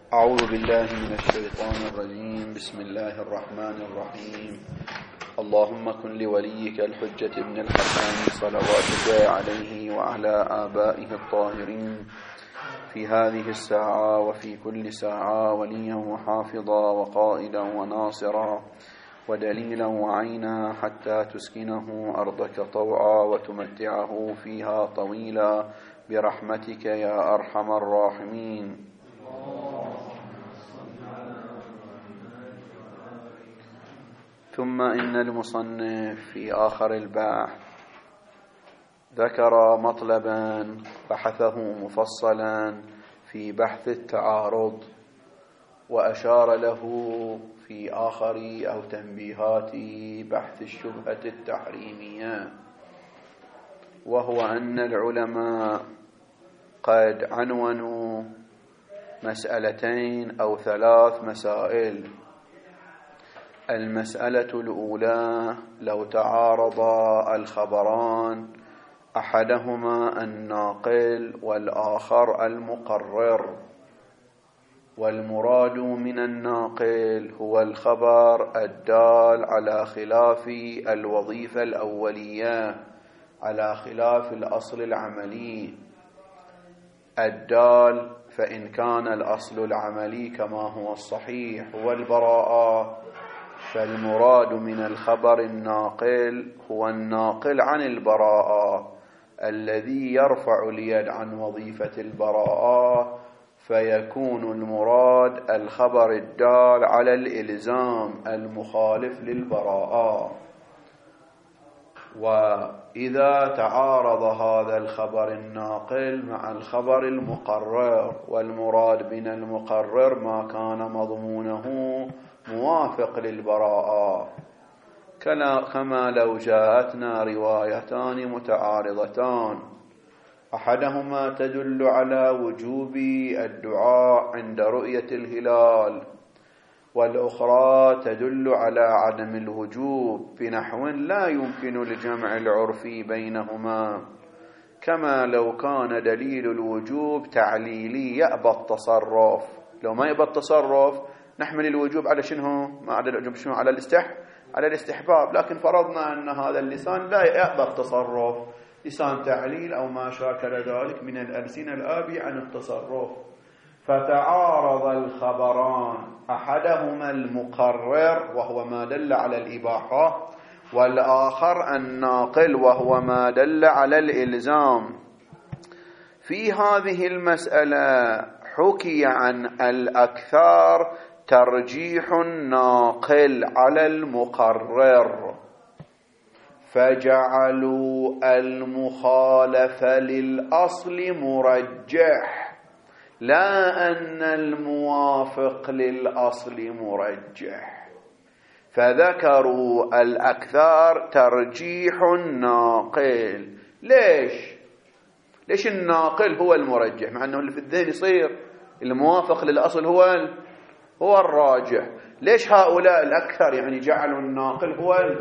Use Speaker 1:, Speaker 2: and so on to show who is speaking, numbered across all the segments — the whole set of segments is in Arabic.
Speaker 1: أعوذ بالله من الشيطان الرجيم. بسم الله الرحمن الرحيم. اللهم كن لوليك الحجة ابن الحسن صلواتك عليه وعلى آبائه الطاهرين في هذه الساعة وفي كل ساعة وليا وحافظا وقائدا وناصرا ودليلا وعينا حتى تسكنه أرضك طوعا وتمتعه فيها طويلا برحمتك يا أرحم الراحمين. ثم إن المصنف في آخر البحث ذكر مطلبا بحثه مفصلا في بحث التعارض، وأشار له في آخر أو تنبيهات بحث الشبهة التحريمية، وهو أن العلماء قد عنونوا مسألتين أو 3 مسائل. المسألة الأولى: لو تعارض الخبران أحدهما الناقل والآخر المقرر، والمراد من الناقل هو الخبر الدال على خلاف الوظيفة الأولية، على خلاف الأصل العملي الدال، فإن كان الأصل العملي كما هو الصحيح هو البراءة، فالمراد من الخبر الناقل هو الناقل عن البراءة الذي يرفع اليد عن وظيفة البراءة، فيكون المراد الخبر الدال على الإلزام المخالف للبراءة. وإذا تعارض هذا الخبر الناقل مع الخبر المقرر، والمراد من المقرر ما كان مضمونه موافق للبراءة، كما لو جاءتنا روايتان متعارضتان، أحدهما تدل على وجوب الدعاء عند رؤية الهلال، والأخرى تدل على عدم الوجوب بنحو لا يمكن الجمع العرفي بينهما، كما لو كان دليل الوجوب تعليلي يأبى التصرف. لو ما يأبى التصرف نحمل الوجوب على شنو؟ ما على الوجوب شنو؟ على الاستحباب، لكن فرضنا أن هذا اللسان لا يأبى التصرف، لسان تعليل أو ما شاكل ذلك من الألسنة الآبي عن التصرف، فتعارض الخبران، أحدهما المقرر وهو ما دل على الإباحة، والآخر الناقل وهو ما دل على الإلزام. في هذه المسألة حكي عن الأكثر ترجيح الناقل على المقرر، فجعلوا المخالف للأصل مرجح، لا أن الموافق للأصل مرجح، فذكروا الأكثر ترجيح الناقل. ليش الناقل هو المرجح، مع أنه اللي في الذهن يصير الموافق للأصل هو الراجح؟ ليش هؤلاء الأكثر يعني جعلوا الناقل هو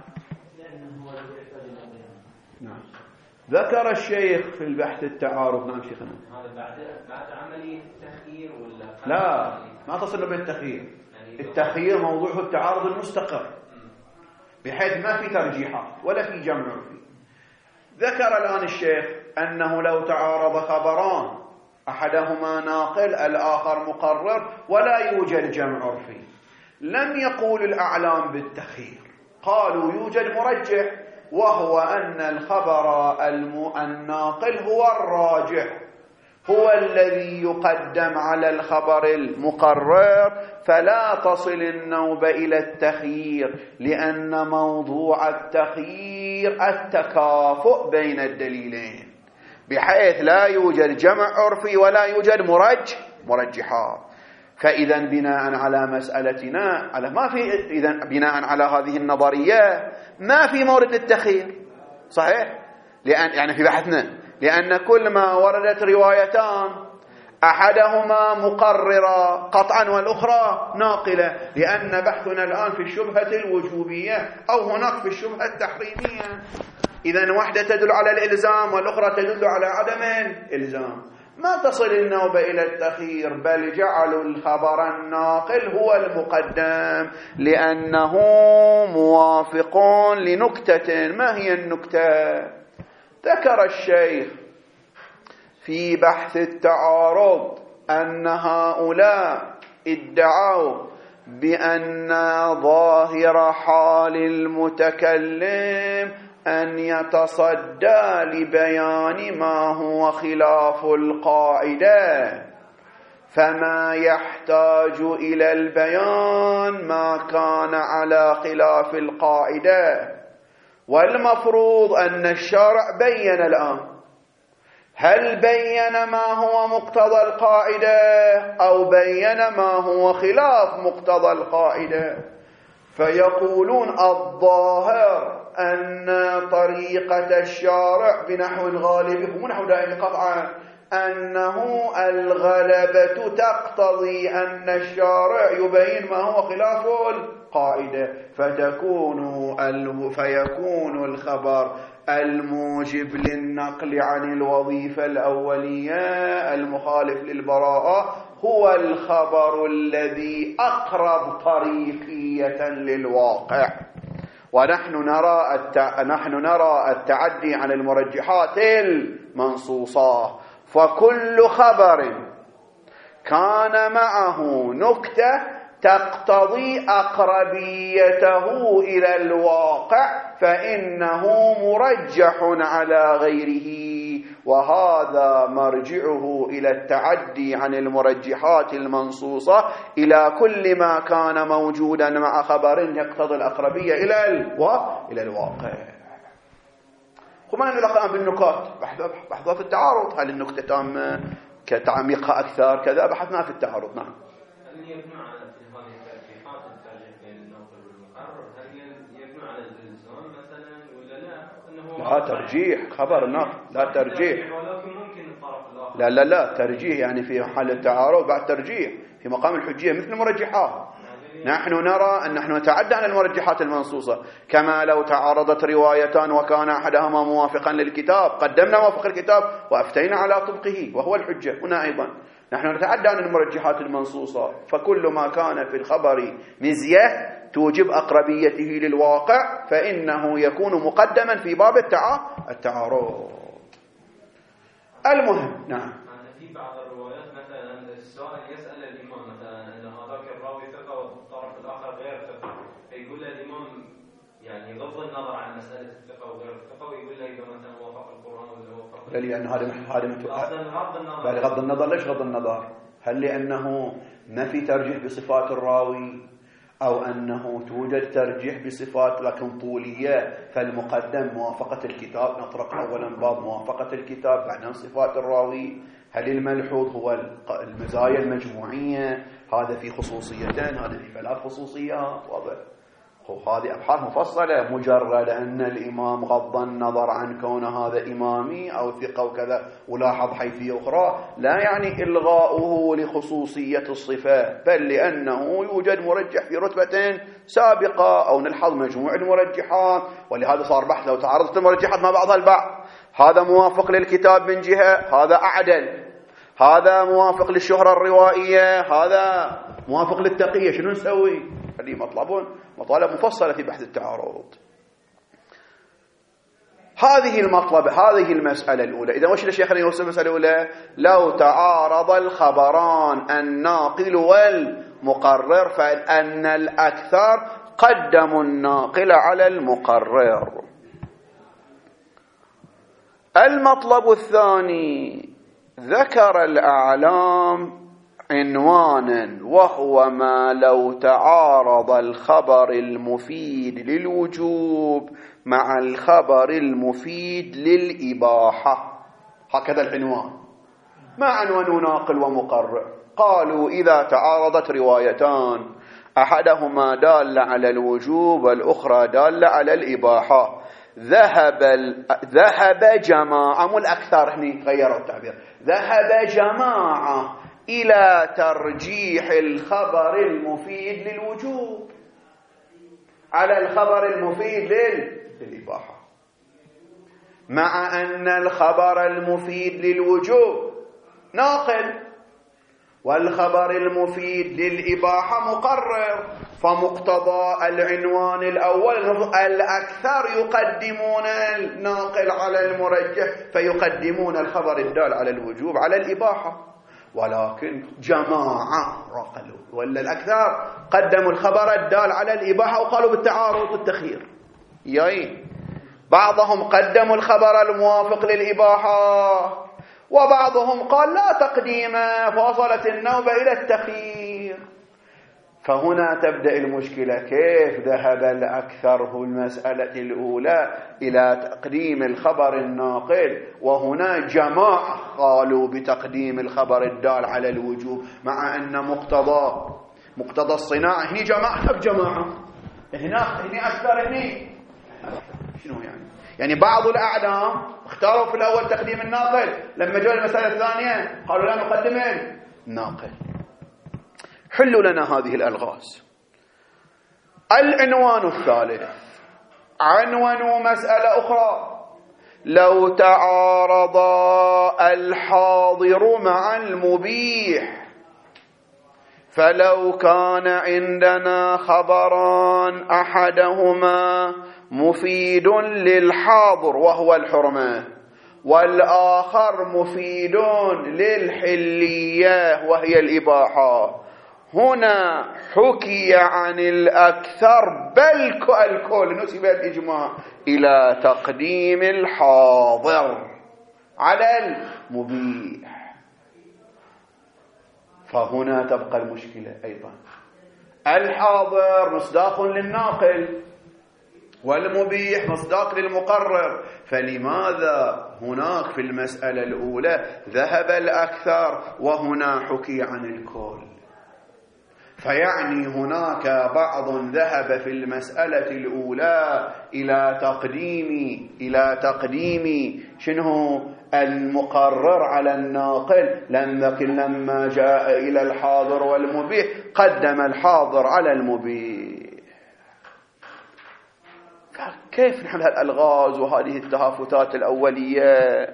Speaker 1: نعم. ذكر الشيخ في البحث التعارض. نعم شيخنا.
Speaker 2: هذا بعد عملية التخيير ولا؟
Speaker 1: لا، ما تصل بالتخيير. التخيير موضوعه التعارض المستقر، بحيث ما في ترجيحات ولا في جمع عرفي. ذكر الآن الشيخ أنه لو تعارض خبران أحدهما ناقل الآخر مقرر ولا يوجد جمع عرفي، لم يقول الأعلام بالتخيير، قالوا يوجد مرجح، وهو أن الخبر الناقل هو الراجح، هو الذي يقدم على الخبر المقرر، فلا تصل النوبة إلى التخيير، لأن موضوع التخيير التكافؤ بين الدليلين، بحيث لا يوجد جمع عرفي ولا يوجد مرجحات. فإذا بناء على مسألتنا بناء على هذه النظرية ما في مورد التخيير، صحيح؟ يعني في بحثنا، لأن كل ما وردت روايتان أحدهما مقررة قطعا والأخرى ناقلة، لأن بحثنا الآن في الشبهة الوجوبية أو هناك في الشبهة التحريمية. إذن واحدة تدل على الإلزام والأخرى تدل على عدم الإلزام. ما تصل النوبة إلى التأخير، بل جعلوا الخبر الناقل هو المقدم لأنه موافق لنكتة. ما هي النكتة؟ ذكر الشيخ في بحث التعارض أن هؤلاء ادعوا بأن ظاهر حال المتكلم أن يتصدى لبيان ما هو خلاف القاعدة، فما يحتاج إلى البيان ما كان على خلاف القاعدة. والمفروض أن الشارع بين الآن، هل بين ما هو مقتضى القاعدة أو بين ما هو خلاف مقتضى القاعدة؟ فيقولون الظاهر أن طريقة الشارع بنحو الغالب، مو نحو دائم قطعا، أنه الغلبة تقتضي أن الشارع يبين ما هو خلاف القاعدة، فيكون الخبر الموجب للنقل عن الوظيفة الأولية المخالف للبراءة هو الخبر الذي أقرب طريقية للواقع. ونحن نرى التعدي عن المرجحات المنصوصة، فكل خبر كان معه نكتة تقتضي أقربيته إلى الواقع فإنه مرجح على غيره، وهذا مرجعه إلى التعدي عن المرجحات المنصوصة إلى كل ما كان موجودا مع خبر يقتضي الأقربية إلى الواقع. خلينا نلقى بالنكات بحثات التعارض، هل النكتة تامة كتعميقها أكثر كذا، بحثنا في التعارض. نعم. لا ترجيح خبر النقل، لا ترجيح، لا ترجيح، يعني في حال التعارض بعد ترجيح في مقام الحجية مثل المرجحات. نحن نرى أن نحن نتعدى عن المرجحات المنصوصة، كما لو تعارضت روايتان وكان أحدهما موافقا للكتاب قدمنا موافق الكتاب وأفتينا على طبقه وهو الحجة. هنا أيضا نحن نتعدى عن المرجحات المنصوصة، فكل ما كان في الخبر مزية توجب أقربيته للواقع فإنه يكون مقدما في باب التعارض. المهم. نعم.
Speaker 2: في بعض الروايات مثلا السائل يسأل الإمام مثلا أن هذاك الراوي ثقة والطرف الآخر غير ثقة، فيقول له الإمام يعني غض النظر عن مسألة الثقة وغير الثقة، ويقول له إذا مثلا وافق القرآن ولا وافق،
Speaker 1: لأن هذا غض النظر. ليش غض النظر؟ هل لأنه ما في ترجيح بصفات الراوي، أو أنه توجد ترجيح بصفات لكن طولية، فالمقدم موافقة الكتاب، نطرق أولا باب موافقة الكتاب بعدين صفات الراوي؟ هل الملحوظ هو المزايا المجموعية؟ هذا في خصوصيتين، هذا في 3 خصوصيات. واضح؟ هذه أبحاث مفصلة. مجرد أن الإمام غض النظر عن كون هذا إمامي أو ثقة وكذا ولاحظ حيثية أخرى لا يعني إلغاؤه لخصوصية الصفة، بل لأنه يوجد مرجح في رتبة سابقة أو نلحظ مجموعة المرجحات. ولهذا صار بحث لو تعارضت المرجحات مع بعضها البعض، هذا موافق للكتاب من جهة، هذا أعدل، هذا موافق للشهرة الروائية، هذا موافق للتقية، شنو نسوي؟ هذه مطالب مفصلة في بحث التعارض. هذه المسألة الأولى. إذا وش الشيخ يوصل المسألة الأولى؟ لو تعارض الخبران الناقل والمقرر فإن الأكثر قدموا الناقل على المقرر. المطلب الثاني ذكر الأعلام عنوانا، وهو ما لو تعارض الخبر المفيد للوجوب مع الخبر المفيد للإباحة. هكذا العنوان. ما عنوان ناقل ومقرر؟ قالوا إذا تعارضت روايتان أحدهما دال على الوجوب والأخرى دال على الإباحة، ذهب جماعة، مو الأكثر، هني غيروا التعبير، ذهب جماعة إلى ترجيح الخبر المفيد للوجوب على الخبر المفيد للإباحة، مع أن الخبر المفيد للوجوب ناقل، والخبر المفيد للإباحة مقرر، فمقتضى العنوان الأول الأكثر يقدمون الناقل على المرجح، فيقدمون الخبر الدال على الوجوب على الإباحة. ولكن جماعة قالوا ولا الأكثر قدموا الخبر الدال على الإباحة وقالوا بالتعارض والتخيير. بعضهم قدموا الخبر الموافق للإباحة، وبعضهم قال لا تقديم، فوصلت النوبة إلى التخيير. فهنا تبدأ المشكلة، كيف ذهب الأكثر في المسألة الأولى إلى تقديم الخبر الناقل، وهنا جماعة قالوا بتقديم الخبر الدال على الوجوب، مع أن مقتضى الصناعة هنا جماعة بجماعة، هنا أكثر، هنا شنو يعني بعض الأعلام اختاروا في الأول تقديم الناقل، لما جاء المسألة الثانية قالوا لا نقدم الناقل. حلوا لنا هذه الألغاز. العنوان الثالث، عنوان مسألة أخرى: لو تعارض الحاضر مع المبيح، فلو كان عندنا خبران أحدهما مفيد للحاضر وهو الحرمة، والآخر مفيد للحلية وهي الإباحة، هنا حكي عن الأكثر بل الكل نسب الإجماع إلى تقديم الحاضر على المبيح. فهنا تبقى المشكلة أيضا، الحاضر مصداق للناقل والمبيح مصداق للمقرر، فلماذا هناك في المسألة الأولى ذهب الأكثر وهنا حكي عن الكل؟ فيعني هناك بعض ذهب في المسألة الأولى إلى تقديم شنو المقرر على الناقل، لكن لما جاء إلى الحاضر والمبيح قدم الحاضر على المبيح. كيف نحل هالألغاز وهذه التهافتات الأولية؟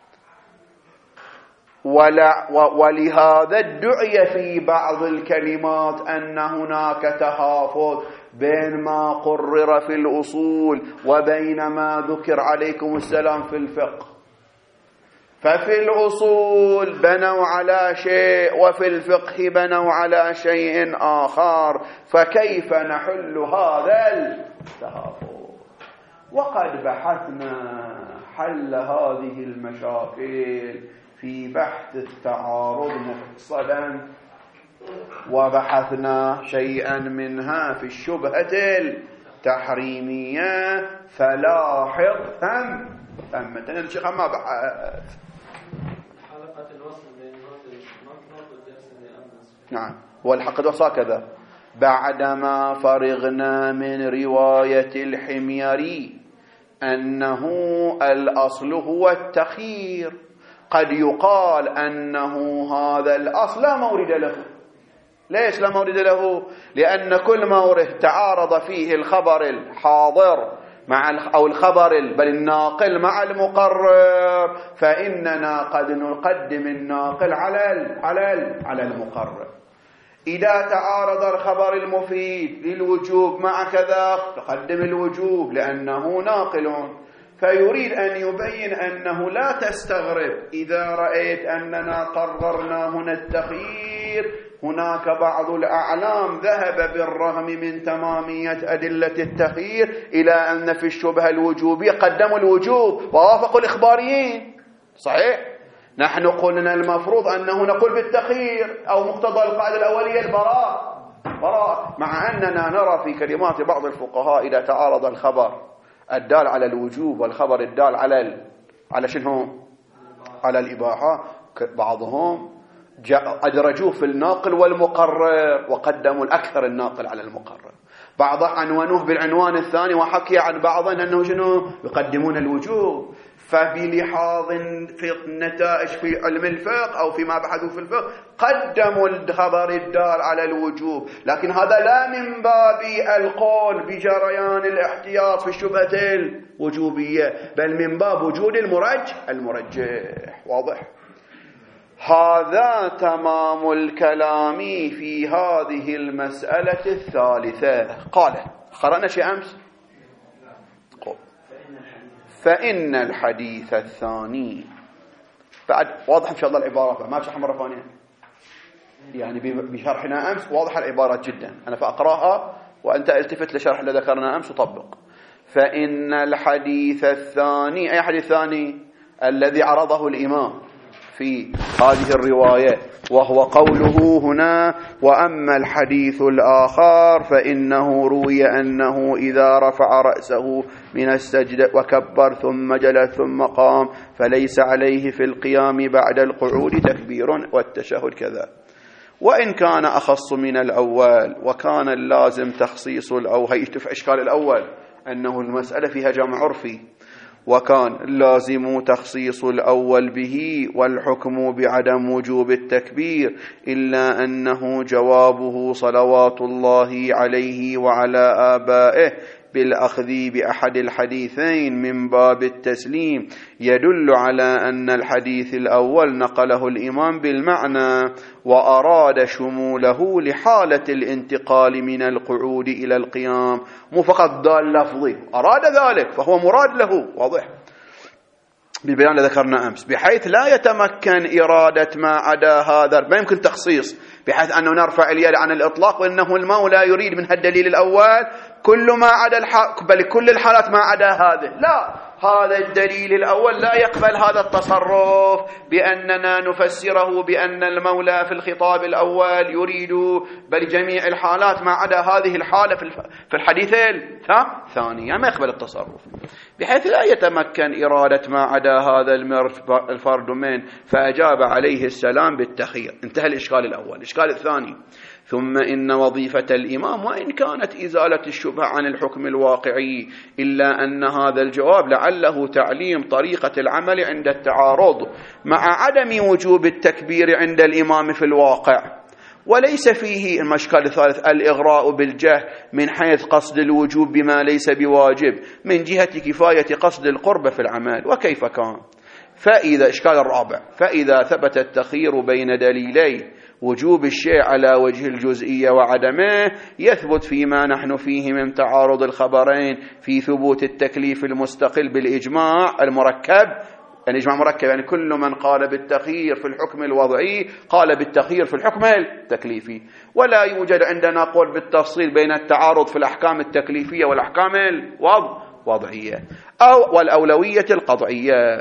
Speaker 1: ولهذا ادعي في بعض الكلمات أن هناك تهافت بين ما قرر في الأصول وبين ما ذكر عليكم السلام في الفقه. ففي الأصول بنوا على شيء وفي الفقه بنوا على شيء آخر، فكيف نحل هذا التهافت؟ وقد بحثنا حل هذه المشاكل في بحث التعارض مفصلا، وبحثنا شيئا منها في الشبهة التحريمية، فلاحظ ثمة الشيخ ما بحث
Speaker 2: حلقة الوصل بين المطلق والدرس اللي أمس.
Speaker 1: نعم، والحق الوصل كذا. بعدما فرغنا من رواية الحميري أنه الأصل هو التخيير، قد يقال أنه هذا الأصل لا مورد له. ليش لا مورد له؟ لأن كل مورد تعارض فيه الخبر الحاضر أو الخبر بل الناقل مع المقرر، فإننا قد نقدم الناقل على المقرر. إذا تعارض الخبر المفيد للوجوب مع كذا تقدم الوجوب لأنه ناقل. فيريد أن يبين أنه لا تستغرب إذا رأيت أننا قررنا هنا التخيير. هناك بعض الأعلام ذهب بالرغم من تمامية أدلة التخيير إلى أن في الشبهة الوجوبية قدموا الوجوب ووافقوا الإخباريين. صحيح؟ نحن قلنا المفروض أنه نقول بالتخيير أو مقتضى القاعدة الأولية البراء، مع أننا نرى في كلمات بعض الفقهاء إذا تعارض الخبر الدال على الوجوب والخبر الدال على شنو؟ على الإباحة، بعضهم أدرجوه في الناقل والمقرر وقدموا الأكثر الناقل على المقرر. بعض عنوانوه بالعنوان الثاني وحكي عن بعض أنه شنو؟ يقدمون الوجوب. فبلحاظ في النتائج في علم الفقه أو فيما بحثوا في الفقه قدموا الخبر الدال على الوجوب، لكن هذا لا من باب القول بجريان الاحتياط في الشبهة الوجوبية، بل من باب وجود المرجح. واضح؟ هذا تمام الكلام في هذه المسألة الثالثة. قال قرأنا شيء أمس. فإن الحديث الثاني بعد واضح إن شاء الله العبارة، ما بشرح مرة ثانية يعني بشرحنا أمس واضح العبارات جدا، أنا فأقرأها وأنت التفت لشرح اللي ذكرنا أمس وطبق. فإن الحديث الثاني، أي حديث ثاني؟ الذي عرضه الإمام في هذه الرواية، وهو قوله هنا: وأما الحديث الآخر فإنه روي أنه إذا رفع رأسه من السجدة وكبر ثم جلس ثم قام فليس عليه في القيام بعد القعود تكبير والتشهد كذا. وإن كان أخص من الأول وكان اللازم تخصيص الأول، في إشكال الأول أنه المسألة فيها جمع عرفي، وكان اللازم تخصيص الأول به والحكم بعدم وجوب التكبير، إلا أنه جوابه صلوات الله عليه وعلى آبائه بالأخذ بأحد الحديثين من باب التسليم يدل على أن الحديث الأول نقله الإمام بالمعنى وأراد شموله لحالة الانتقال من القعود إلى القيام، مو فقط دال لفظي، أراد ذلك فهو مراد له، واضح بالبيان اللي ذكرنا أمس، بحيث لا يتمكن إرادة ما عدا هذا، ما يمكن تخصيص بحيث أنه نرفع اليد عن الإطلاق وإنه المولى يريد من الدليل الأول كل ما عدا بل كل الحالات ما عدا هذا، لا، هذا الدليل الأول لا يقبل هذا التصرف بأننا نفسره بأن المولى في الخطاب الأول يريد بل جميع الحالات ما عدا هذه الحالة في الحديث الثاني، ما يقبل التصرف بحيث لا يتمكن إرادة ما عدا هذا الفرد من، فأجاب عليه السلام بالتخير. انتهى الإشكال الأول. الإشكال الثاني: ثم إن وظيفة الإمام وإن كانت إزالة الشبهة عن الحكم الواقعي، إلا أن هذا الجواب لعله تعليم طريقة العمل عند التعارض مع عدم وجوب التكبير عند الإمام في الواقع، وليس فيه المشكل الثالث الإغراء بالجهل من حيث قصد الوجوب بما ليس بواجب من جهة كفاية قصد القرب في العمل. وكيف كان؟ فإذا إشكال الرابع: فإذا ثبت التخيير بين دليلي وجوب الشيء على وجه الجزئية وعدمه، يثبت فيما نحن فيه من تعارض الخبرين في ثبوت التكليف المستقل بالإجماع المركب، يعني إجماع مركب يعني كل من قال بالتخيير في الحكم الوضعي قال بالتخيير في الحكم التكليفي، ولا يوجد عندنا قول بالتفصيل بين التعارض في الأحكام التكليفية والأحكام الوضعية أو والأولوية القضعية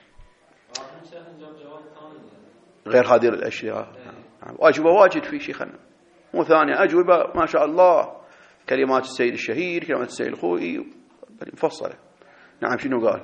Speaker 1: غير هذه الأشياء. أجوبة واجد في شيخنا، مو ثانية أجوبة ما شاء الله، كلمات السيد الشهير، كلمات السيد الخوئي مفصلة. نعم، شنو قال؟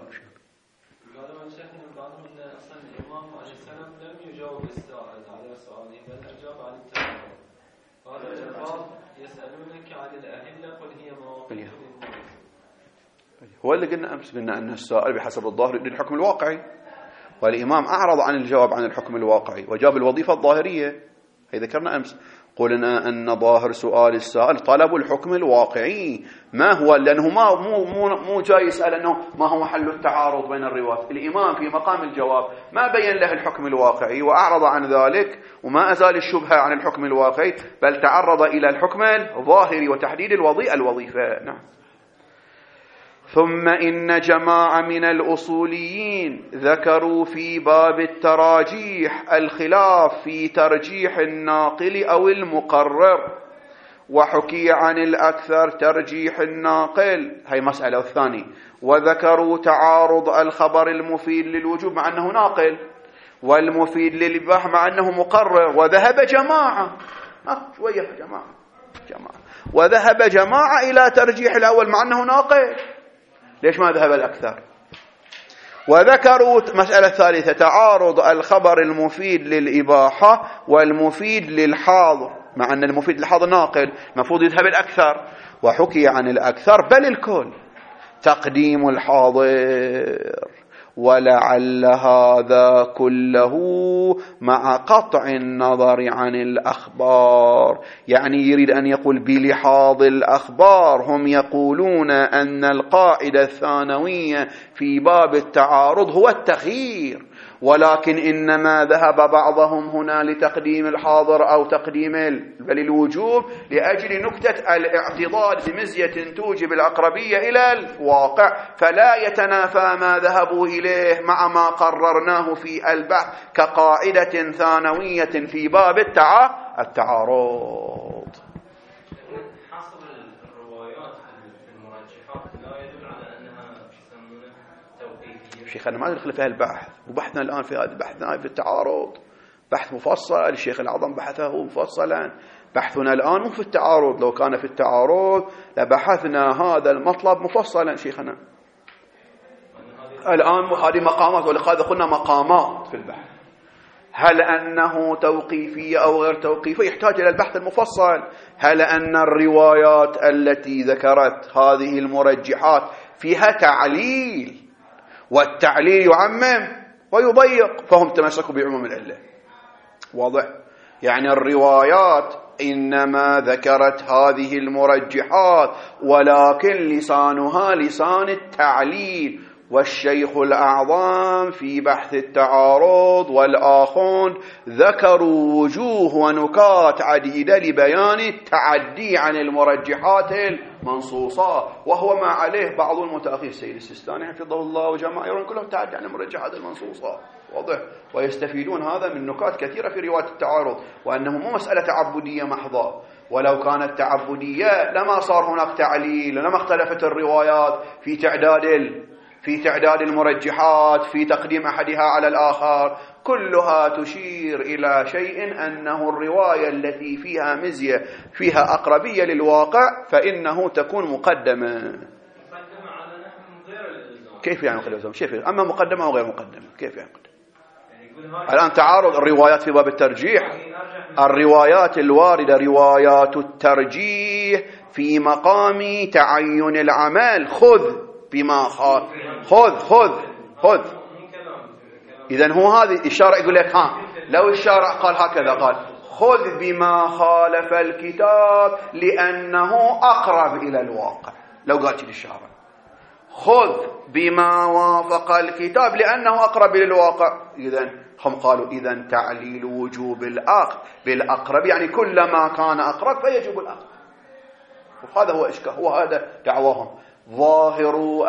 Speaker 1: هو اللي قلنا أمس، قلنا أن السائل بحسب الظاهر للحكم الواقعي، والإمام أعرض عن الجواب عن الحكم الواقعي وجاب الوظيفة الظاهرية. هي ذكرنا أمس، قلنا أن ظاهر سؤال السائل طلب الحكم الواقعي، ما هو؟ لأنه مو جاي يسأل أنه ما هو محل التعارض بين الروايات. الإمام في مقام الجواب ما بين له الحكم الواقعي وأعرض عن ذلك، وما أزال الشبهة عن الحكم الواقعي، بل تعرض إلى الحكم الظاهري وتحديد الوظيفة. نعم. ثم إن جماعة من الأصوليين ذكروا في باب التراجيح الخلاف في ترجيح الناقل أو المقرر، وحكي عن الأكثر ترجيح الناقل، هي مسألة الثانية، وذكروا تعارض الخبر المفيد للوجوب مع أنه ناقل والمفيد للإباحة مع أنه مقرر، وذهب جماعة وذهب جماعة إلى ترجيح الأول مع أنه ناقل. ليش ما ذهب الأكثر؟ وذكروا مسألة ثالثة: تعارض الخبر المفيد للإباحة والمفيد للحاضر مع أن المفيد للحاضر ناقل، المفروض يذهب الأكثر، وحكي عن الأكثر بل الكل تقديم الحاضر، ولعل هذا كله مع قطع النظر عن الأخبار، يعني يريد أن يقول بلحاظ الأخبار هم يقولون أن القاعدة الثانوية في باب التعارض هو التخيير، ولكن إنما ذهب بعضهم هنا لتقديم الحاضر أو تقديم بل الوجوب لأجل نكتة الاعتضاد بمزية توجب الأقربية إلى الواقع، فلا يتنافى ما ذهبوا إليه مع ما قررناه في البحث كقاعدة ثانوية في باب التعارض.
Speaker 2: حصر الروايات في المرجحات لا يدل على أنها يسمونه توقيفية.
Speaker 1: شيخنا ما ندخل فيها البحث، وبحثنا الآن في هذا بحثنا في التعارض بحث مفصل، الشيخ الأعظم بحثه مفصلا. بحثنا الآن مو في التعارض، لو كان في التعارض لبحثنا هذا المطلب مفصلا شيخنا. الآن هذه مقامات، ولقد قلنا مقامات في البحث، هل أنه توقيفي أو غير توقيفي يحتاج إلى البحث المفصل. هل أن الروايات التي ذكرت هذه المرجحات فيها تعليل، والتعليل يعمم ويضيق، فهم تمسكوا بعموم العلة. واضح؟ يعني الروايات إنما ذكرت هذه المرجحات، ولكن لسانها لسان التعليل. والشيخ الأعظم في بحث التعارض والآخون ذكروا وجوه ونكات عديدة لبيان التعدي عن المرجحات المنصوصة، وهو ما عليه بعض المتأخرين السيد السيستاني حفظه الله وجماعة كلهم تعدي عن المرجحات المنصوصة. واضح؟ ويستفيدون هذا من نكات كثيرة في رواية التعارض، وأنه مو مسألة تعبدية محضة، ولو كانت تعبدية لما صار هناك تعليل، لما اختلفت الروايات في تعداد المرجحات، في تقديم أحدها على الآخر. كلها تشير إلى شيء، أنه الرواية التي فيها مزية فيها أقربية للواقع فإنه تكون مقدمة
Speaker 2: على نحو غير الإلزام.
Speaker 1: كيف يعني غير الإلزام؟ كيف؟ أما مقدمة أو غير مقدمة كيف يعني؟ الآن تعارض الروايات في باب الترجيح، الروايات الواردة روايات الترجيح في مقام تعين العمل. خذ بما خذ. إذن هو هذه الشارع يقول لك لو الشارع قال هكذا، قال خذ بما خالف الكتاب لأنه أقرب إلى الواقع، لو قالت للشارع خذ بما وافق الكتاب لأنه أقرب إلى الواقع، إذن هم قالوا إذن تعليل وجوب الأخذ بالأقرب، يعني كلما كان أقرب فيجب الأخذ. وهذا هو إشكال، هو هذا دعواهم. ظاهر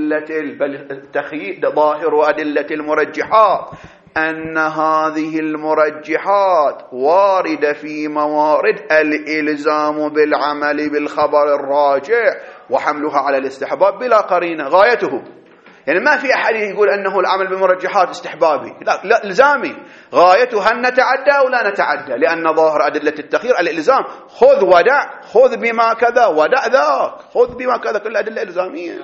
Speaker 1: أدلة المرجحات أن هذه المرجحات واردة في موارد الإلزام بالعمل بالخبر الراجع وحملها على الاستحباب بلا قرينة. غايته يعني ما في أحد يقول أنه العمل بالمرجحات استحبابي، لا إلزامي. غايته هل نتعدى أو لا نتعدى، لأن ظاهر أدلة التخيير الإلزام. خذ ودع، خذ بما كذا ودع ذاك، خذ بما كذا، كل أدلة إلزامية.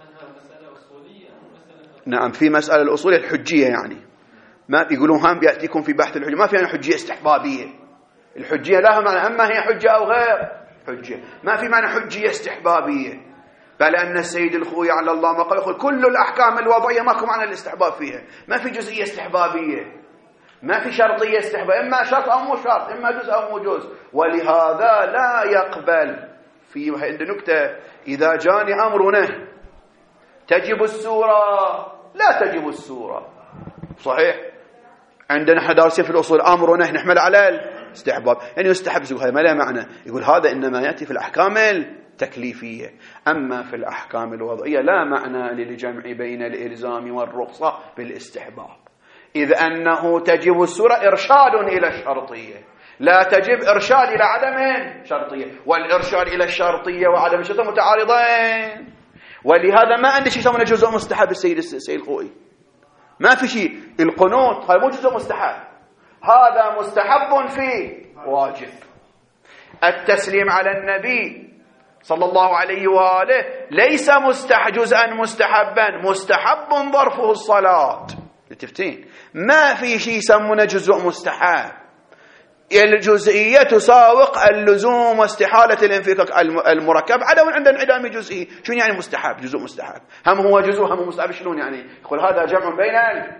Speaker 1: نعم، في مسألة الأصولية الحجية، يعني ما يقولون هم بيأتيكم في بحث الحجية، ما في يعني حجية استحبابية. الحجية لها معنى، أما هي حجة أو غير حجة، ما في معنى حجية استحبابية. بل أن السيد الخوي على الله ما قال يقول كل الأحكام الوضعية ماكو معنى الاستحباب فيها، ما في جزئية استحبابية، ما في شرطية استحباب، إما شرط أو مو شرط، إما جزء أو مو جزء. ولهذا لا يقبل في عند نكتة إذا جاني أمرنا تجب السورة لا تجب السورة، صحيح؟ عندنا احنا دارسين في الأصول أمرنا نحمل على الاستحباب، يعني يستحب زوج، هذا ما له معنى. يقول هذا إنما يأتي في الأحكام التكليفية، أما في الأحكام الوضعية لا معنى للجمع بين الإلزام والرخصة بالاستحباب، إذ أنه تجب السورة إرشاد إلى الشرطية، لا تجب إرشاد إلى عدم شرطية، والإرشاد إلى الشرطية وعدم الشرطية متعارضين. ولهذا ما عندي شيء يسمونه جزء مستحب. السيد الخوئي ما في شيء، القنوت هذا مو جزء مستحب، هذا مستحب فيه واجب. التسليم على النبي صلى الله عليه وآله ليس جزءا مستحبا، مستحب ظرفه الصلاة. التفتين ما في شيء يسمونه جزء مستحب، الجزئية تساوق اللزوم واستحالة الانفكاك المركب عدم عند انعدام جزئي. شنو يعني مستحب؟ جزء مستحب، هم هو جزء هم مستحب. شلون يعني؟ يقول هذا جمع بين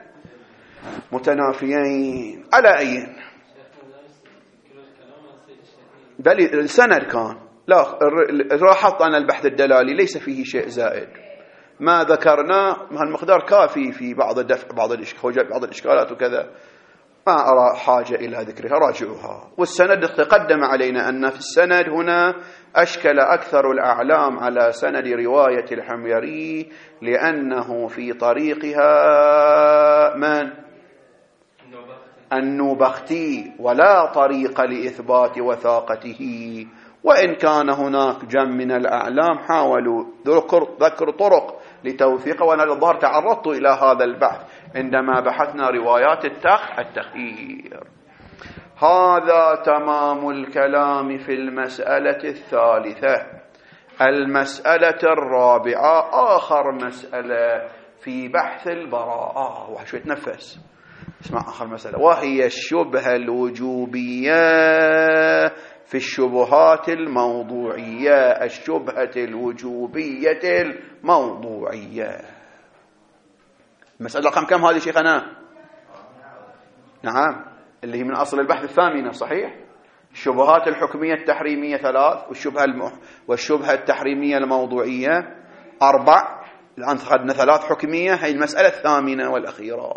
Speaker 1: المتنافيين. على أي بل السند كان لا راحت أنا البحث الدلالي ليس فيه شيء زائد، ما ذكرناه هالمقدار كافي في بعض الإشكالات وكذا، ما أرى حاجة إلى ذكرها، راجعوها. والسند تقدم علينا أن في السند هنا أشكل أكثر الأعلام على سند رواية الحميري، لأنه في طريقها من؟ النوبختي، ولا طريق لإثبات وثاقته، وإن كان هناك جمع من الأعلام حاولوا ذكر طرق لتوثيقه، وأنا للظهر تعرضت إلى هذا البحث عندما بحثنا روايات التخيير. هذا تمام الكلام في المسألة الثالثة. المسألة الرابعة آخر مسألة في بحث البراءة، وشوية نفس اسمع آخر مسألة، وهي الشبهة الوجوبية في الشبهات الموضوعية. الشبهة الوجوبية الموضوعية، المسألة رقم كم هذه شيخنا؟ نعم، اللي هي من أصل البحث الثامنة، صحيح؟ الشبهات الحكمية التحريمية 3، والشبهة التحريمية الموضوعية 4. الآن أخذنا 3 حكمية، هي المسألة الثامنة والأخيرة.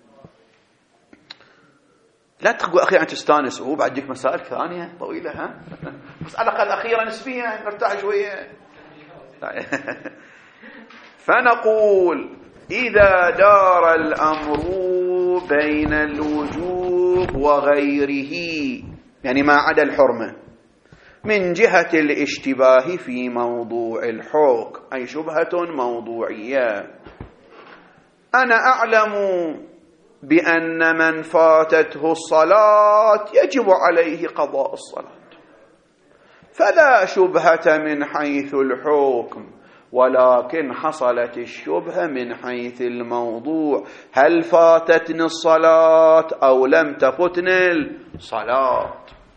Speaker 1: لا تقول أخيرا تستانس بعد ديك مسائل ثانية طويلة، ها؟ مسألة قد أخيرا نسبيا نرتاح شوية. فنقول إذا دار الأمر بين الوجوب وغيره، يعني ما عدا الحرمة، من جهة الاشتباه في موضوع الحكم، أي شبهة موضوعية، أنا أعلم بأن من فاتته الصلاة يجب عليه قضاء الصلاة، فلا شبهة من حيث الحكم، ولكن حصلت الشبهة من حيث الموضوع، هل فاتتني الصلاة أو لم تفتني الصلاة.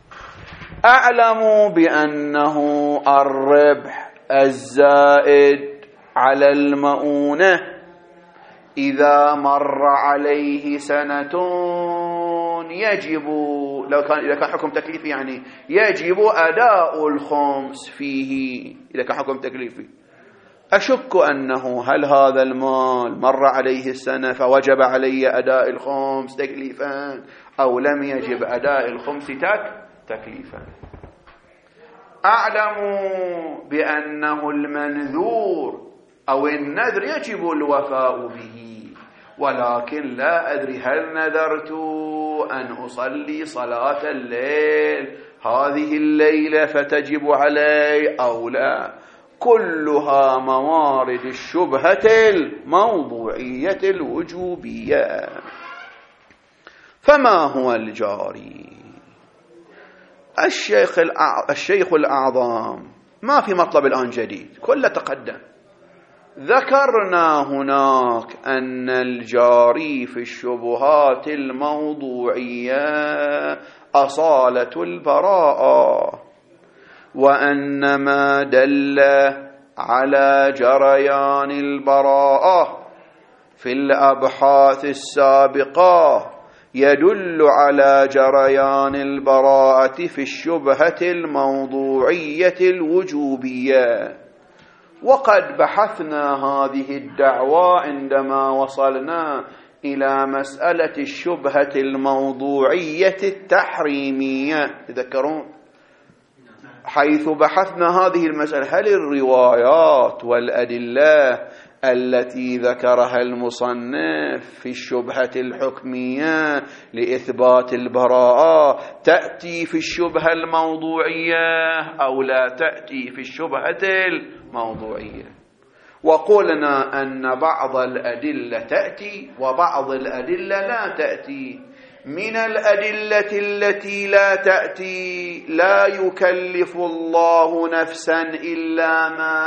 Speaker 1: أعلم بأنه الربح الزائد على المؤونة إذا مر عليه سنة يجب، إذا كان حكم تكليفي يعني يجب أداء الخمس فيه، إذا كان حكم تكليفي. أشك أنه هل هذا المال مر عليه السنة فوجب علي أداء الخمس تكليفا أو لم يجب أداء الخمس تكليفا. أعلم بأنه المنذور أو النذر يجب الوفاء به، ولكن لا أدري هل نذرت أن أصلي صلاة الليل هذه الليلة فتجب علي أو لا. كلها موارد الشبهة الموضوعية الوجوبية. فما هو الجاري؟ الشيخ الأعظم ما في مطلب الآن جديد، كله تقدم. ذكرنا هناك أن الجاري في الشبهات الموضوعية أصالة البراءة، وأن ما دل على جريان البراءة في الأبحاث السابقة يدل على جريان البراءة في الشبهة الموضوعية الوجوبية. وقد بحثنا هذه الدعوة عندما وصلنا إلى مسألة الشبهة الموضوعية التحريمية، تذكرون؟ حيث بحثنا هذه المسألة، هل الروايات والأدلة التي ذكرها المصنف في الشبهة الحكمية لإثبات البراءة تأتي في الشبهة الموضوعية أو لا تأتي في الشبهة الموضوعية؟ وقلنا أن بعض الأدلة تأتي وبعض الأدلة لا تأتي. من الأدلة التي لا تأتي لا يكلف الله نفسا إلا ما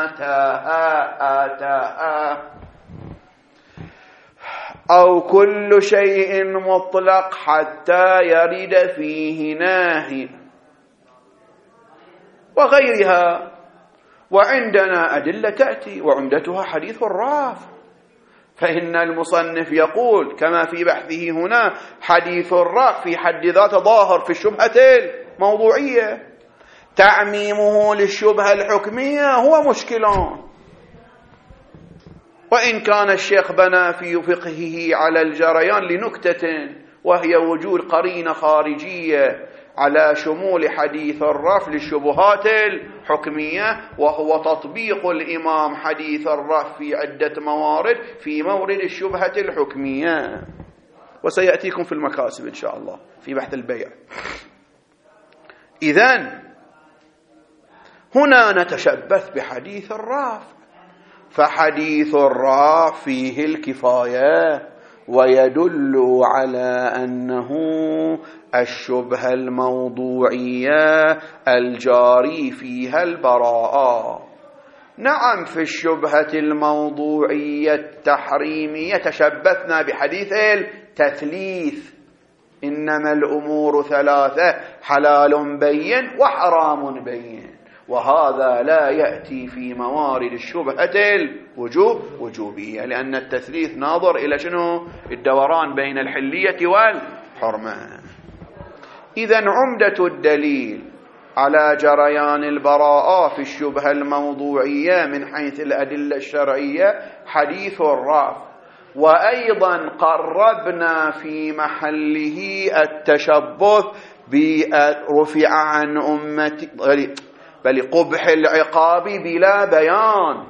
Speaker 1: آتاها، أو كل شيء مطلق حتى يرد فيه ناهي، وغيرها. وعندنا أدلة تأتي وعمدتها حديث الرافع، فإن المصنف يقول كما في بحثه هنا حديث الرافع في حد ذاته ظاهر في الشبهة الموضوعية، تعميمه للشبهة الحكمية هو مشكلان. وإن كان الشيخ بنى في فقهه على الجريان لنكتة، وهي وجود قرينة خارجية على شمول حديث الرفع للشبهات الحكمية، وهو تطبيق الإمام حديث الرفع في عدة موارد في مورد الشبهة الحكمية، وسيأتيكم في المكاسب إن شاء الله في بحث البيع. إذن هنا نتشبث بحديث الرفع، فحديث الرفع فيه الكفاية ويدل على أنه الشبهة الموضوعية الجاري فيها البراءة. نعم، في الشبهة الموضوعية التحريمية تشبثنا بحديث التثليث: إنما الأمور ثلاثة، حلال بين وحرام بين. وهذا لا يأتي في موارد الشبهة الوجوبية، لأن التثليث ناظر إلى شنو؟ الدوران بين الحلية والحرمة. إذن عمدة الدليل على جريان البراءة في الشبهة الموضوعية من حيث الأدلة الشرعية حديث الرفع. وأيضا قربنا في محله التشبث برفع عن أمتي بل قبح العقاب بلا بيان،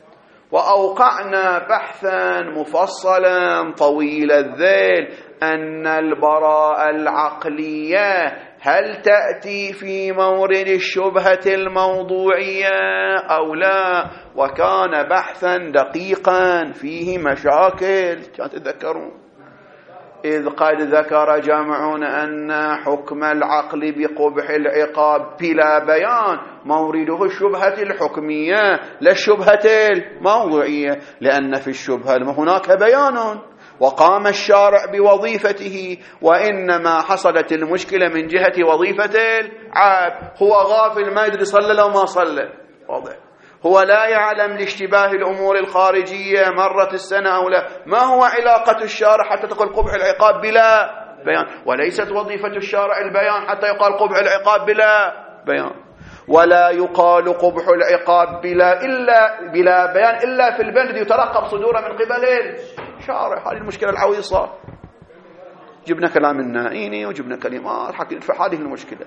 Speaker 1: وأوقعنا بحثا مفصلا طويل الذيل أن البراءة العقلية هل تأتي في مورد الشبهة الموضوعية أو لا، وكان بحثا دقيقا فيه مشاكل تذكرون، إذ قد ذكر جمع أن حكم العقل بقبح العقاب بلا بيان مورده الشبهة الحكمية لا الشبهة الموضوعية، لأن في الشبهة هناك بيان وقام الشارع بوظيفته، وإنما حصلت المشكلة من جهة وظيفة العاب. هو غافل ما يدري صلى لو ما صلى، واضح. هو لا يعلم لاشتباه الأمور الخارجية مرت السنة أو لا. ما هو علاقة الشارع حتى تقول قبح العقاب بلا بيان؟ وليست وظيفة الشارع البيان حتى يقال قبح العقاب بلا بيان. ولا يقال قبح العقاب بلا بيان إلا في البند يترقب صدوره من قبل الشارع. هذه المشكلة العويصة. جبنا كلام النائيني وجبنا كلمات حكينا في هذه المشكلة.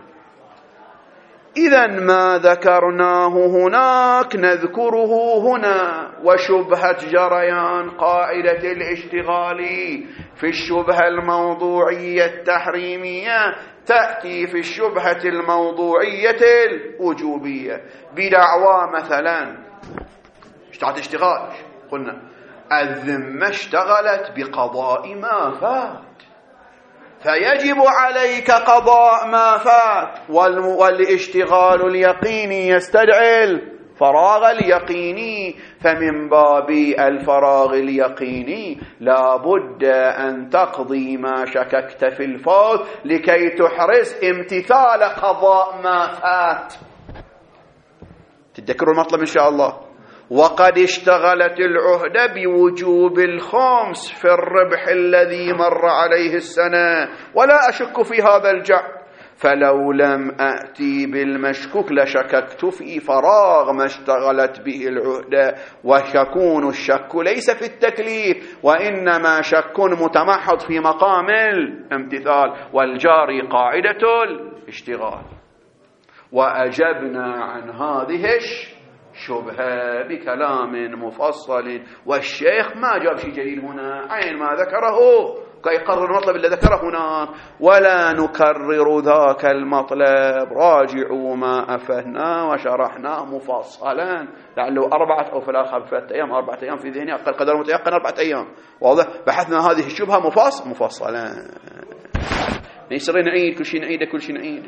Speaker 1: إذن ما ذكرناه هناك نذكره هنا. وشبهة جريان قاعدة الاشتغال في الشبهة الموضوعية التحريمية تأتي في الشبهة الموضوعية الوجوبية بدعوى مثلا اشتغال. قلنا الذمة اشتغلت بقضاء ما فات، فيجب عليك قضاء ما فات، والاشتغال اليقيني يستدعي الفراغ اليقيني، فمن باب الفراغ اليقيني لا بد أن تقضي ما شككت في الفوت لكي تحرز امتثال قضاء ما فات. تتذكروا المطلب إن شاء الله. وقد اشتغلت العهدة بوجوب الخمس في الربح الذي مر عليه السنة، ولا أشك في هذا الجعل، فلو لم أأتي بالمشكوك لشككت في فراغ ما اشتغلت به العهدة. ويكون الشك ليس في التكليف، وإنما شك متمحض في مقام الامتثال، والجاري قاعدة الاشتغال. وأجبنا عن هذه شبهة بكلام مفصل، والشيخ ما جاب شيء جديد هنا، عين ما ذكره كي يقرر المطلب اللي ذكره هنا، ولا نكرر ذاك المطلب. راجعوا ما أفهنا وشرحناه مفصلا، لعله 4 أو في الآخر 3 أيام 4 أيام في ذهني أقل قدر متيقن 4 أيام، واضح. بحثنا هذه الشبهة مفصلا. يصير نعيد كل شيء، نعيد كل شيء نعيد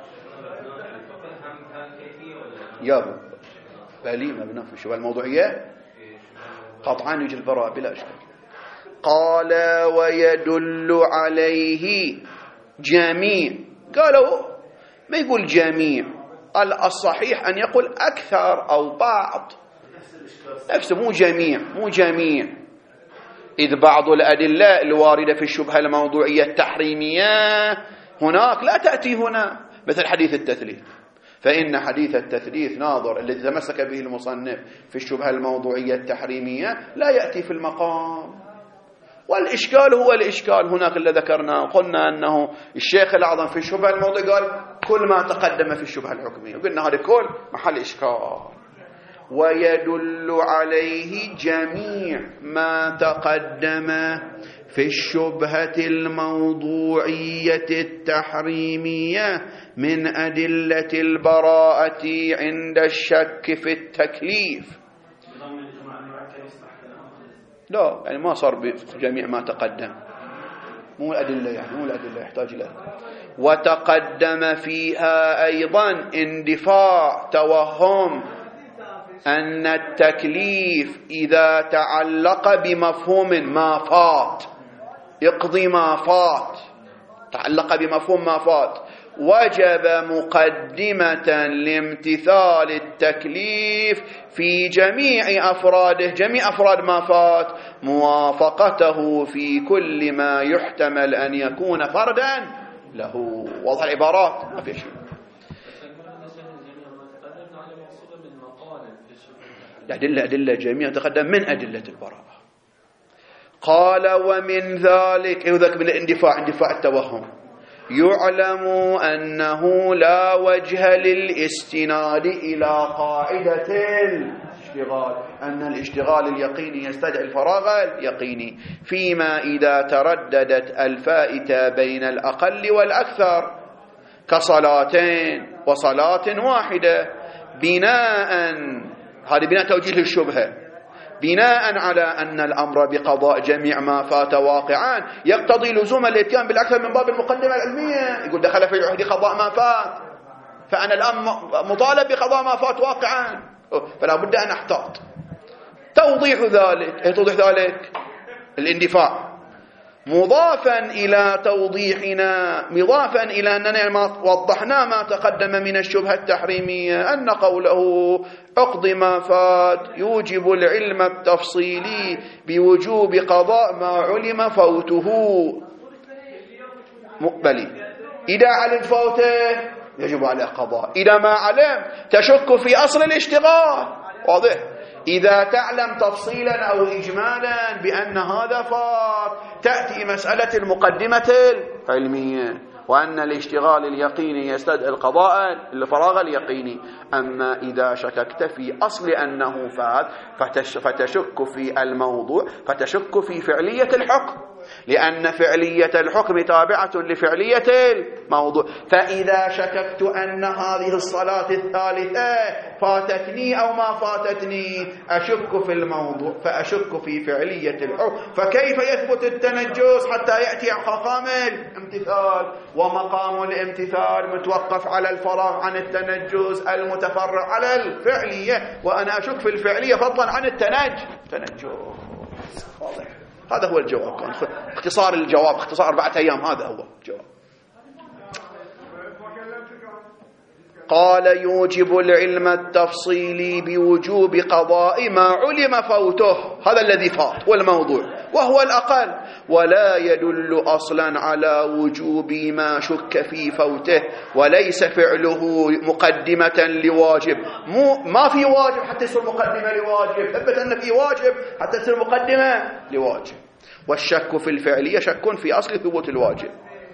Speaker 1: يا بلي ما بنفس الشبهة الموضوعية قطعا يجي البراء بلا إشكال. قال ويدل عليه جميع. قالوا ما يقول جميع، الصحيح أن يقول أكثر أو بعض، نفسه مو جميع، إذ بعض الأدلة الواردة في الشبهة الموضوعية التحريمية هناك لا تأتي هنا، مثل حديث التثليث. فإن حديث التثليث ناظر الذي تمسك به المصنف في الشبهة الموضوعية التحريمية لا يأتي في المقام. والإشكال هو الإشكال هناك اللي ذكرناه، قلنا أنه الشيخ الأعظم في الشبهة الموضوعية قال كل ما تقدم في الشبهة الحكمية، وقلنا هذا كل محل إشكال. ويدل عليه جميع ما تقدم في الشبهة الموضوعية التحريمية من أدلة البراءة عند الشك في التكليف. لا يعني ما صار بجميع ما تقدم، مو الأدلة يعني مو الأدلة يحتاج إلى. وتقدم فيها أيضا اندفاع توهم أن التكليف إذا تعلق بمفهوم ما فات يقضي ما فات، تعلق بمفهوم ما فات، وجب مقدمة لامتثال التكليف في جميع أفراده، جميع أفراد ما فات، موافقته في كل ما يحتمل أن يكون فردا له. واضح العبارات؟ ما في شيء. أدلة جميع تقدم من أدلة البراءة. قال ومن ذلك ذاك من الاندفاع، اندفاع التوهم، يعلم أنه لا وجه للاستناد إلى قاعدة الاشتغال، أن الاشتغال اليقيني يستدعي الفراغ اليقيني فيما إذا ترددت الفائتة بين الأقل والأكثر كصلاتين وصلاة واحدة، بناء هذا بناء توجيه الشبهة، بناء على أن الأمر بقضاء جميع ما فات واقعا يقتضي لزوم الاتيان بالأكثر من باب المقدمة العلمية. يقول دخل في العهد قضاء ما فات، فأنا الآن مطالب بقضاء ما فات واقعا، فلا بد أن أحتاط. توضيح ذلك، توضيح ذلك الاندفاع مضافا إلى توضيحنا، مضافا إلى أننا وضحنا ما تقدم من الشبهة التحريمية، أن قوله اقض ما فات يوجب العلم التفصيلي بوجوب قضاء ما علم فوته مقبلي. إذا علم فوته يجب عليه قضاء، إذا ما علم تشك في أصل الاشتغال. واضح؟ إذا تعلم تفصيلا أو إجمالا بأن هذا فات، تأتي مسألة المقدمة العلمية، وأن الاشتغال اليقيني يستدعي القضاء الفراغ اليقيني. أما إذا شككت في أصل أنه فات فتشك في الموضوع، فتشك في فعلية الحكم، لأن فعلية الحكم تابعة لفعلية الموضوع. فإذا شككت أن هذه الصلاة الثالثة فاتتني أو ما فاتتني، أشك في الموضوع فأشك في فعلية الحكم. فكيف يثبت التنجس حتى يأتي مقام الامتثال؟ ومقام الامتثال متوقف على الفراغ عن التنجس المتفرع على الفعلية، وأنا أشك في الفعلية فضلا عن التنجس. واضح؟ هذا هو الجواب. كان اختصار الجواب، اختصار 4 أيام، هذا هو الجواب. قال يوجب العلم التفصيلي بوجوب قضاء ما علم فوته، هذا الذي فات والموضوع وهو الأقل، ولا يدل أصلا على وجوب ما شك في فوته، وليس فعله مقدمة لواجب. ما في واجب حتى يصير مقدمة لواجب، ثبت أن في واجب حتى يصير مقدمة لواجب. والشك في الفعلية شك في أصل ثبوت الواجب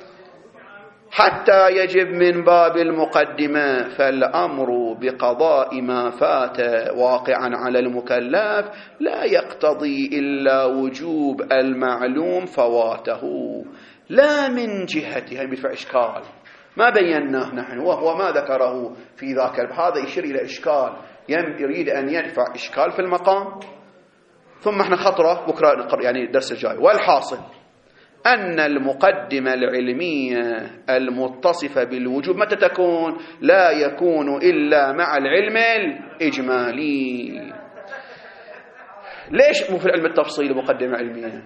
Speaker 1: حتى يجب من باب المقدمة. فالأمر بقضاء ما فات واقعا على المكلف لا يقتضي إلا وجوب المعلوم فواته، لا من جهته بدفع إشكال ما بيناه نحن، وهو ما ذكره في ذاك. هذا يشير إلى إشكال، يريد أن يدفع إشكال في المقام، ثم احنا خطرة بكرة يعني الدرس الجاي. والحاصل أن المقدمة العلمية المتصفة بالوجوب متى تكون؟ لا يكون إلا مع العلم الإجمالي. ليش مو في العلم التفصيلي مقدمة علمية؟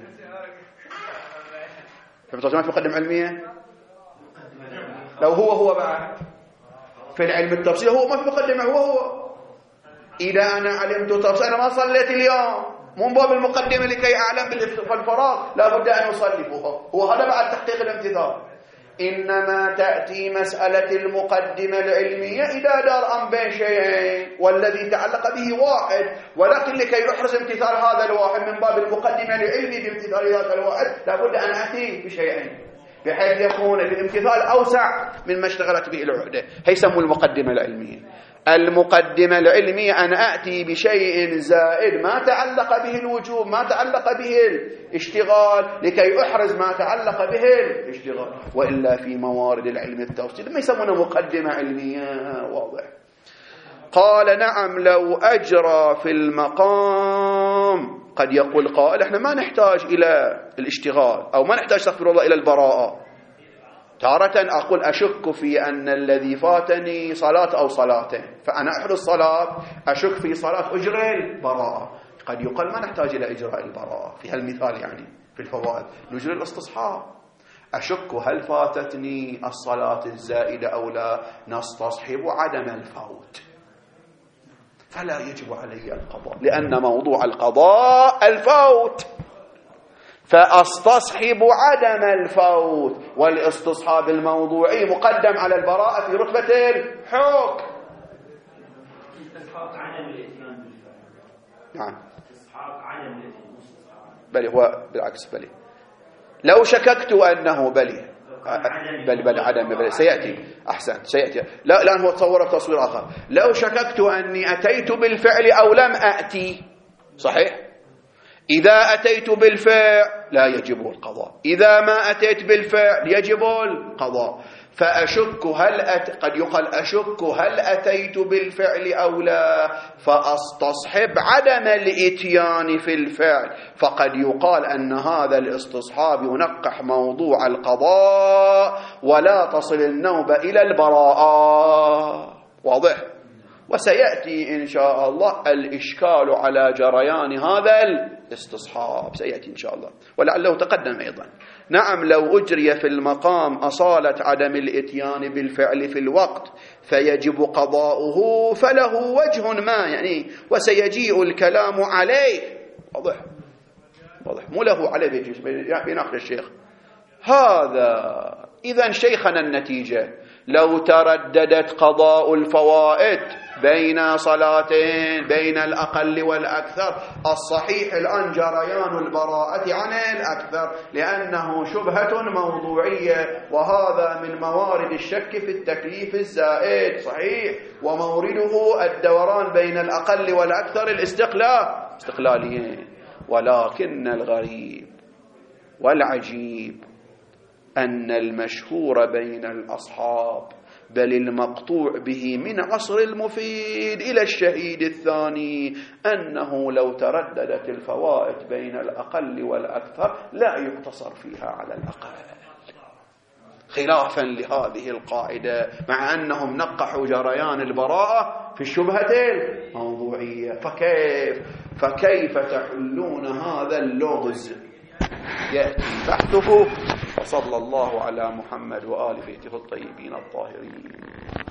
Speaker 1: في مقدمة علمية لو هو بعد في العلم التفصيلي هو ما في مقدمة، هو إذا أنا علمت تفصيل، أنا ما صليت اليوم من باب المقدمة لكي أعلم بالفراغ لا بد أن يصلي، هو هذا بعد تحقيق الامتثال. إنما تأتي مسألة المقدمة العلمية إذا دار أم بين شيئين والذي تعلق به واحد، ولكن لكي يحرز امتثال هذا الواحد من باب المقدمة العلمي بامتثال هذا الواحد لابد أن أتي بشيئين بحيث يكون الامتثال أوسع من ما اشتغلت به العهدة. هيسموا المقدمة العلمية. المقدمة العلمية أن أتي بشيء زائد ما تعلق به الوجوب، ما تعلق به الاشتغال، لكي أحرز ما تعلق به الاشتغال. وإلا في موارد العلم التوصيل ما يسمونه مقدمة علمية. واضح. قال نعم لو أجرى في المقام. قد يقول قائل احنا ما نحتاج إلى الاشتغال أو ما نحتاج استغفر الله إلى البراءة. تارة أقول أشك في أن الذي فاتني صلاة أو صلاتين، فأنا أحرز الصلاة أشك في صلاة أجري البراءة. قد يقال ما نحتاج إلى إجراء البراءة في هالمثال، يعني في الفوائد نجري الاستصحاب. أشك هل فاتتني الصلاة الزائدة أو لا، نستصحب عدم الفوت، فلا يجب علي القضاء لأن موضوع القضاء الفوت، فأستصحب عدم الفوت. والاستصحاب الموضوعي مقدم على البراءة في رتبة الحكم.
Speaker 3: استصحاب عدم الاتيان بالفعل.
Speaker 1: نعم.
Speaker 3: استصحاب عدم الاتيان.
Speaker 1: بل هو بالعكس. بل لو شككت أنه بل عدم سيأتي. أحسن سيأتي. لا الآن هو تصور تصوير آخر. لو شككت أني أتيت بالفعل أو لم أأتي، صحيح؟ إذا أتيت بالفعل لا يجب القضاء، إذا ما أتيت بالفعل يجب القضاء. فأشك قد يقال أشك هل أتيت بالفعل أو لا، فأستصحب عدم الإتيان في الفعل. فقد يقال أن هذا الاستصحاب ينقح موضوع القضاء ولا تصل النوبة إلى البراءة. واضح؟ وسيأتي إن شاء الله الإشكال على جريان هذا الاستصحاب، سيأتي إن شاء الله ولعله تقدم أيضا. نعم لو أجري في المقام أصالة عدم الإتيان بالفعل في الوقت فيجب قضاؤه فله وجه ما، يعني وسيجيء الكلام عليه. واضح؟ واضح. مو له عليه بيناقش الشيخ هذا. إذن شيخنا النتيجة لو ترددت قضاء الفوائد بين صلاتين بين الأقل والأكثر، الصحيح الآن جريان البراءة عن الأكثر لأنه شبهة موضوعية، وهذا من موارد الشك في التكليف الزائد. صحيح. ومورده الدوران بين الأقل والأكثر استقلاليين. ولكن الغريب والعجيب أن المشهور بين الأصحاب بل المقطوع به من عصر المفيد إلى الشهيد الثاني أنه لو ترددت الفوائد بين الأقل والأكثر لا يقتصر فيها على الأقل، خلافا لهذه القاعدة، مع أنهم نقحوا جريان البراءة في الشبهة الموضوعية. فكيف تحلون هذا اللغز؟ يأتي بحثه. وصلى الله على محمد وآل بيته الطيبين الطاهرين.